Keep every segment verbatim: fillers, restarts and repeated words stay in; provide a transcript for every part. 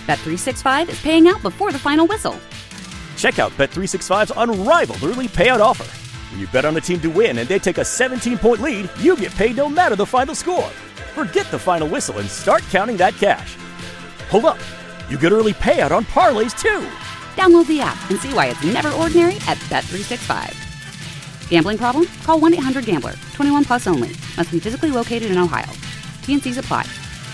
Bet three sixty-five is paying out before the final whistle. Check out Bet three sixty-five's unrivaled early payout offer. When you bet on a team to win and they take a seventeen-point lead, you get paid no matter the final score. Forget the final whistle and start counting that cash. Hold up. You get early payout on parlays, too. Download the app and see why it's never ordinary at Bet three sixty-five. Gambling problem? Call one eight hundred gambler. twenty-one plus only. Must be physically located in Ohio. T N Cs apply.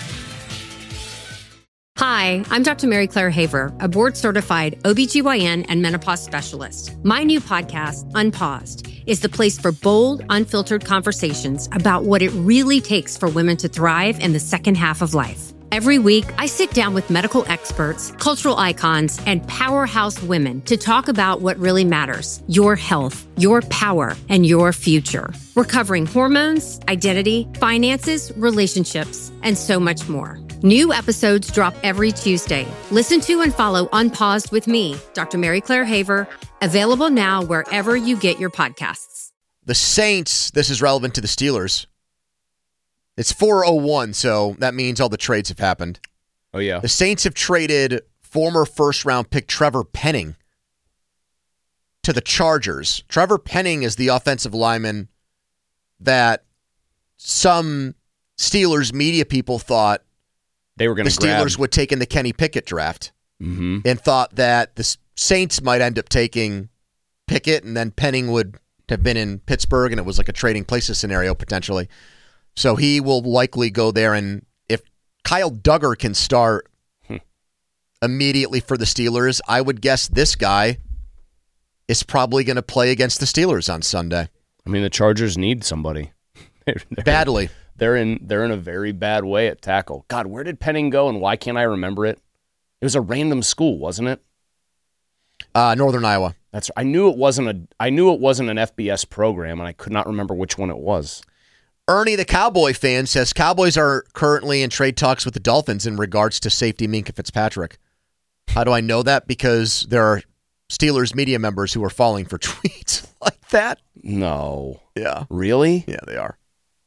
Hi, I'm Doctor Mary Claire Haver, a board-certified O B G Y N and menopause specialist. My new podcast, Unpaused, is the place for bold, unfiltered conversations about what it really takes for women to thrive in the second half of life. Every week, I sit down with medical experts, cultural icons, and powerhouse women to talk about what really matters: your health, your power, and your future. We're covering hormones, identity, finances, relationships, and so much more. New episodes drop every Tuesday. Listen to and follow Unpaused with me, Doctor Mary Claire Haver, available now wherever you get your podcasts. The Saints, this is relevant to the Steelers. It's four oh one, so that means all the trades have happened. Oh, yeah. The Saints have traded former first-round pick Trevor Penning to the Chargers. Trevor Penning is the offensive lineman that some Steelers media people thought they were going the to Steelers grab. would take in the Kenny Pickett draft, mm-hmm. and thought that the Saints might end up taking Pickett, and then Penning would have been in Pittsburgh, and it was like a trading places scenario potentially. So he will likely go there, and if Kyle Duggar can start hmm. immediately for the Steelers, I would guess this guy is probably going to play against the Steelers on Sunday. I mean, the Chargers need somebody. they're, they're, Badly. They're in they're in a very bad way at tackle. God, where did Penning go, and why can't I remember it? It was a random school, wasn't it? Uh, Northern Iowa. That's I knew it wasn't a I knew it wasn't an F B S program, and I could not remember which one it was. Ernie, the Cowboy fan, says Cowboys are currently in trade talks with the Dolphins in regards to safety Minkah Fitzpatrick. How do I know that? Because there are Steelers media members who are falling for tweets like that. No. Yeah. Really? Yeah, they are.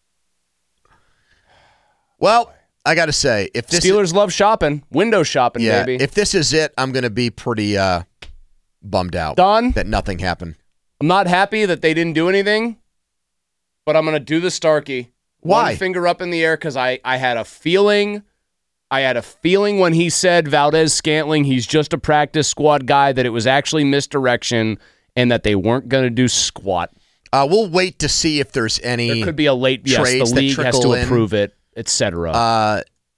Well, I got to say, if this Steelers is, love shopping, window shopping, yeah, baby. If this is it, I'm going to be pretty uh, bummed out. Done? That nothing happened. I'm not happy that they didn't do anything. But I'm going to do the Starkey. Why? One finger up in the air because I, I had a feeling, I had a feeling when he said Valdez Scantling, he's just a practice squad guy, that it was actually misdirection and that they weren't going to do squat. Uh, we'll wait to see if there's any There could be a late, yes, trades the that league has trickle to in. approve it, et cetera. Uh,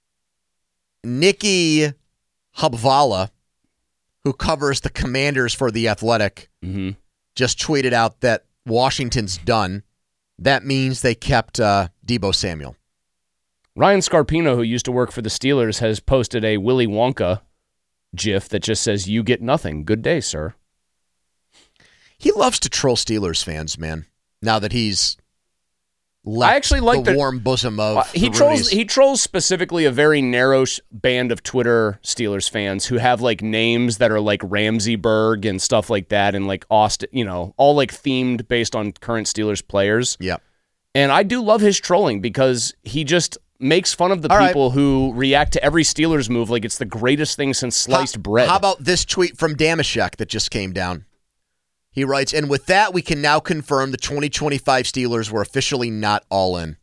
Nikki Hubvala, who covers the Commanders for The Athletic, mm-hmm. just tweeted out that Washington's done. That means they kept uh, Deebo Samuel. Ryan Scarpino, who used to work for the Steelers, has posted a Willy Wonka gif that just says, "You get nothing. Good day, sir." He loves to troll Steelers fans, man. Now that he's left I actually like the that- warm bosom of Uh, he the trolls. Roonies. He trolls specifically a very narrow sh- band of Twitter Steelers fans who have like names that are like Ramseyburg and stuff like that, and like Austin. You know, all like themed based on current Steelers players. Yep. And I do love his trolling because he just makes fun of the All people right. who react to every Steelers move like it's the greatest thing since sliced how, bread. How about this tweet from Damashek that just came down? He writes, "And with that, we can now confirm the twenty twenty-five Steelers were officially not all in."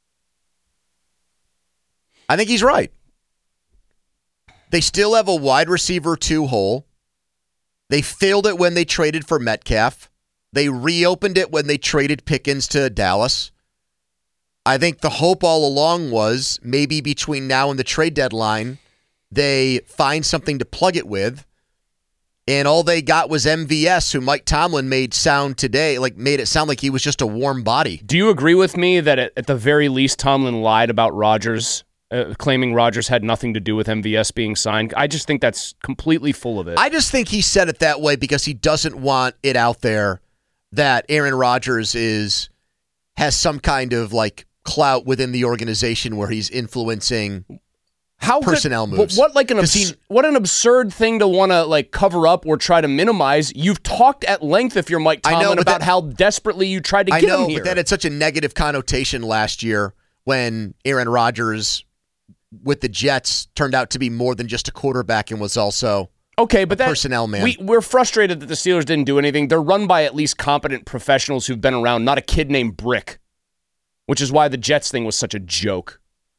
I think he's right. They still have a wide receiver two hole. They filled it when they traded for Metcalf. They reopened it when they traded Pickens to Dallas. I think the hope all along was maybe between now and the trade deadline, they find something to plug it with. And all they got was M V S, who Mike Tomlin made sound today, like made it sound like he was just a warm body. Do you agree with me that at, at the very least Tomlin lied about Rodgers, uh, claiming Rodgers had nothing to do with M V S being signed? I just think that's completely full of it. I just think he said it that way because he doesn't want it out there that Aaron Rodgers is has some kind of like clout within the organization where he's influencing How personnel could, moves. What like an 'Cause abs- he- what an absurd thing to want to like cover up or try to minimize. You've talked at length, if you're Mike I know, Tomlin, but about that- how desperately you tried to I get know, him here. but that had such a negative connotation last year when Aaron Rodgers with the Jets turned out to be more than just a quarterback and was also okay, but a that, personnel man. We, we're frustrated that the Steelers didn't do anything. They're run by at least competent professionals who've been around, not a kid named Brick, which is why the Jets thing was such a joke.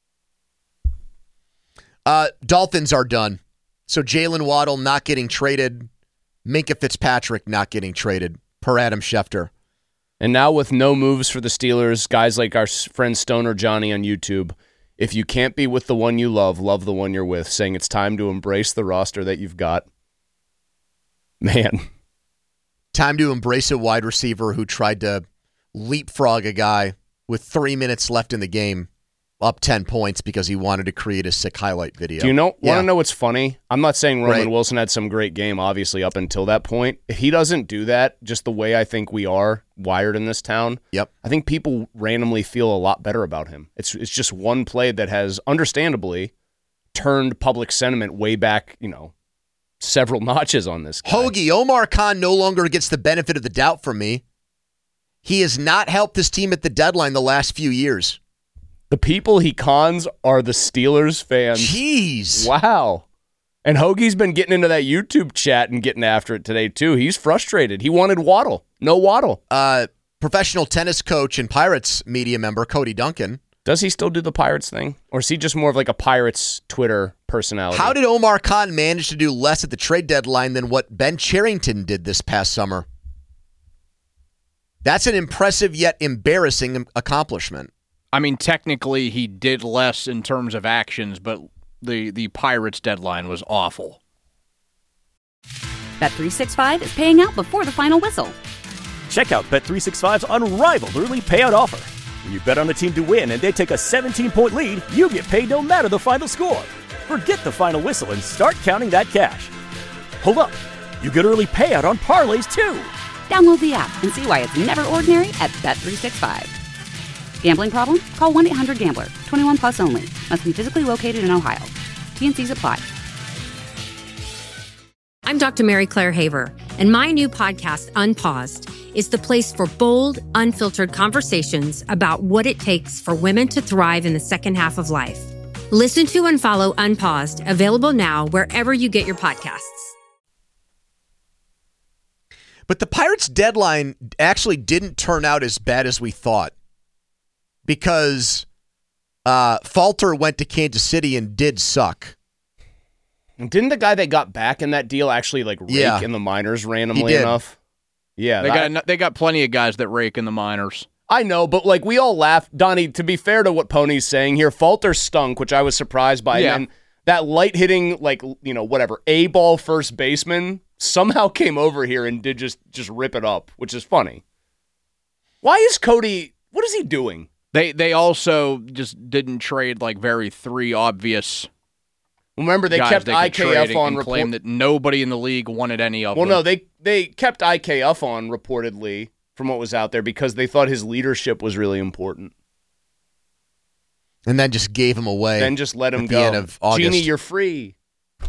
Uh, Dolphins are done. So Jalen Waddle not getting traded. Minkah Fitzpatrick not getting traded, per Adam Schefter. And now with no moves for the Steelers, guys like our friend Stoner Johnny on YouTube, if you can't be with the one you love, love the one you're with, saying it's time to embrace the roster that you've got. Man. Time to embrace a wide receiver who tried to leapfrog a guy with three minutes left in the game, up ten points because he wanted to create a sick highlight video. Do you know? Yeah. Want to know what's funny? I'm not saying Roman Right. Wilson had some great game, obviously, up until that point. If he doesn't do that, just the way I think we are wired in this town, Yep. I think people randomly feel a lot better about him. It's it's just one play that has, understandably, turned public sentiment way back, you know, several notches on this guy. Hoagie, Omar Khan no longer gets the benefit of the doubt from me. He has not helped this team at the deadline the last few years. The people he cons are the Steelers fans. Jeez. Wow. And Hoagie's been getting into that YouTube chat and getting after it today, too. He's frustrated. He wanted Waddle. No Waddle. Uh, professional tennis coach and Pirates media member Cody Duncan. Does he still do the Pirates thing? Or is he just more of like a Pirates Twitter personality? How did Omar Khan manage to do less at the trade deadline than what Ben Cherington did this past summer? That's an impressive yet embarrassing accomplishment. I mean, technically, he did less in terms of actions, but the, the Pirates deadline was awful. Bet three sixty-five is paying out before the final whistle. Check out Bet three sixty-five's unrivaled early payout offer. When you bet on a team to win and they take a seventeen-point lead, you get paid no matter the final score. Forget the final whistle and start counting that cash. Hold up. You get early payout on parlays, too. Download the app and see why it's never ordinary at Bet three sixty-five. Gambling problem? Call one eight hundred gambler. twenty-one plus only. Must be physically located in Ohio. T N Cs apply. I'm Doctor Mary Claire Haver, and my new podcast, Unpaused, is the place for bold, unfiltered conversations about what it takes for women to thrive in the second half of life. Listen to and follow Unpaused, available now wherever you get your podcasts. But the Pirates' deadline actually didn't turn out as bad as we thought because uh, Falter went to Kansas City and did suck. Didn't the guy that got back in that deal actually like rake Yeah. in the minors He randomly did. enough? Yeah, They that- got they got plenty of guys that rake in the minors. I know, but like we all laugh. Donnie, to be fair to what Pony's saying here, Falter stunk, which I was surprised by. Yeah. And that light hitting, like, you know, whatever, A ball first baseman somehow came over here and did just just rip it up, which is funny. Why is Cody, what is he doing? They they also just didn't trade like very three obvious Remember, they guys kept they I could K trade F and on report. claim that nobody in the league wanted any of Well, them. no, they they kept I K F on reportedly from what was out there because they thought his leadership was really important. And then just gave him away. Then just let him at go. the end of August. Genie, you're free.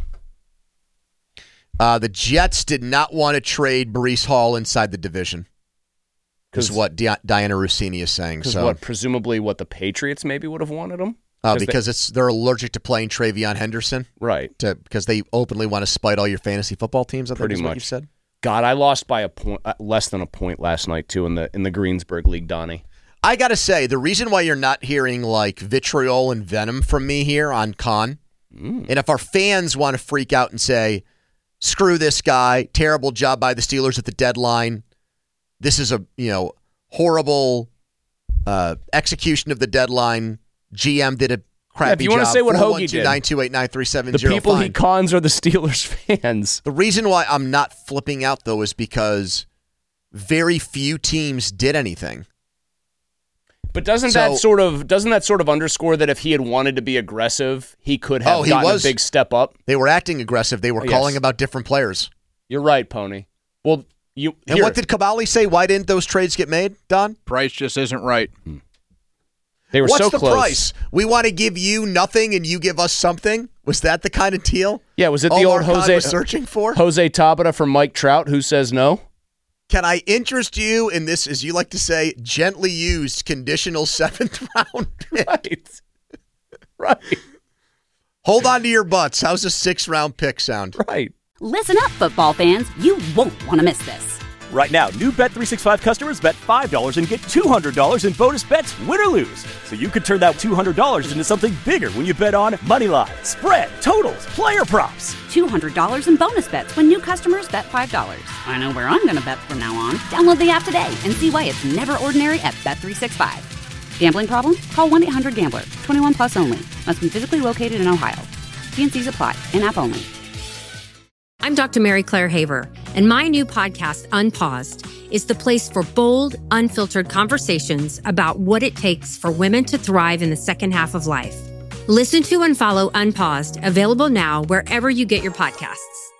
Uh, the Jets did not want to trade Breece Hall inside the division. Is 'Cause- what Di- Diana Rossini is saying. Because So, what, presumably what the Patriots maybe would have wanted him? uh, 'Cause they- because it's they're allergic to playing Travion Henderson. Right. To because they openly want to spite all your fantasy football teams. I think Pretty is what you much. said. God, I lost by a point, uh, less than a point last night too in the in the Greensburg League, Donnie. I gotta say, the reason why you're not hearing like vitriol and venom from me here on Khan, Mm. and if our fans want to freak out and say, "Screw this guy, terrible job by the Steelers at the deadline. This is a you know horrible uh, execution of the deadline. G M did a crappy you job." wanna say what Hoagie did. nine two eight nine three seven The zero. people he Fine. cons are the Steelers fans. The reason why I'm not flipping out though is because very few teams did anything. But doesn't So- that sort of doesn't that sort of underscore that if he had wanted to be aggressive, he could have Oh, he gotten was. a big step up? They were acting aggressive. They were Yes. calling about different players. You're right, Pony. Well, you And here, what did Cavalli say? Why didn't those trades get made, Don? Price just isn't right. they were What's so the close. price? We want to give you nothing and you give us something? Was that the kind of deal Yeah, was it the Omar old Khan Jose was searching for? Jose Tabata from Mike Trout who says no? Can I interest you in this, as you like to say, gently used conditional seventh round pick? Right. Right. Hold on to your butts. How's a six-round pick sound? Right. Listen up, football fans. You won't want to miss this. Right now, new Bet three sixty-five customers bet five dollars and get two hundred dollars in bonus bets, win or lose. So you could turn that two hundred dollars into something bigger when you bet on money line, spread, totals, player props. two hundred dollars in bonus bets when new customers bet five dollars. I know where I'm going to bet from now on. Download the app today and see why it's never ordinary at Bet three sixty-five. Gambling problem? Call one eight hundred gambler. twenty-one plus only. Must be physically located in Ohio. T N Cs apply. In-app only. I'm Doctor Mary Claire Haver, and my new podcast, Unpaused, is the place for bold, unfiltered conversations about what it takes for women to thrive in the second half of life. Listen to and follow Unpaused, available now wherever you get your podcasts.